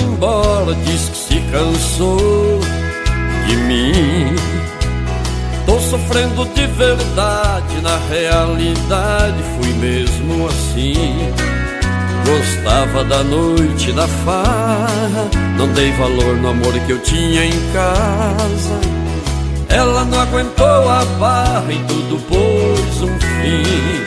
embora, diz que se cansou de mim. Tô sofrendo de verdade, na realidade fui mesmo assim. Gostava da noite, da farra, não dei valor no amor que eu tinha em casa. Ela não aguentou a barra e tudo pôs um fim.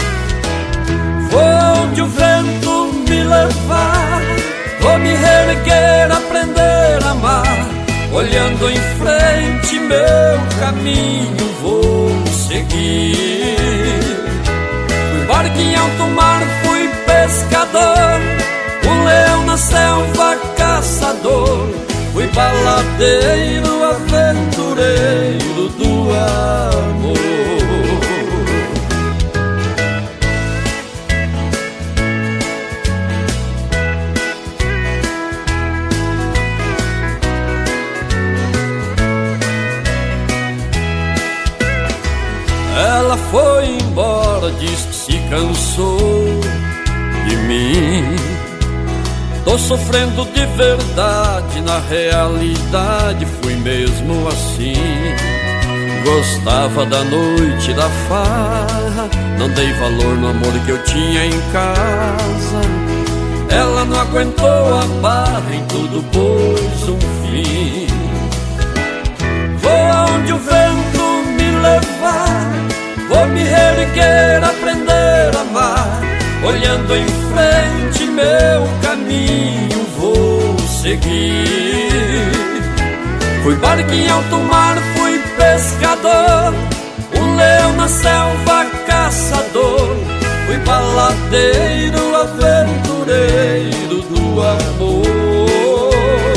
Foi onde o vento me levar, vou me reerguer, aprender a amar. Olhando em frente, meu caminho vou seguir. Fui barco em alto mar, fui pescador, um leão na selva, caçador. Fui baladeiro, aventureiro do amor. Ela foi embora, diz que se cansou de mim. Tô sofrendo de verdade, na realidade fui mesmo assim. Gostava da noite, da farra, não dei valor no amor que eu tinha em casa. Ela não aguentou a barra, em tudo pôs um fim. Vou onde o vento me levar, vou me reerguer, aprender a amar. Olhando em frente, meu caminho vou seguir. Fui barco em alto mar, fui pescador, um leão na selva, caçador. Fui baladeiro, aventureiro do amor.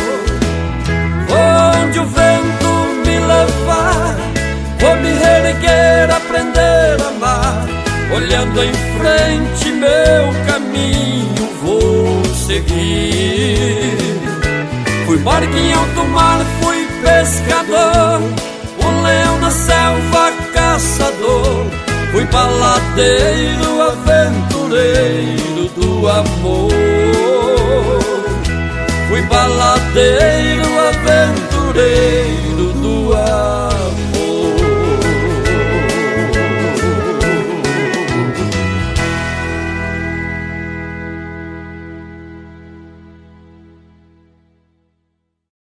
Onde o vento me levar, vou me reerguer, aprender a amar. Olhando em frente, meu caminho vou seguir. Fui barco em alto mar, fui pescador, um leão na selva, caçador. Fui baladeiro, aventureiro do amor. Fui baladeiro, aventureiro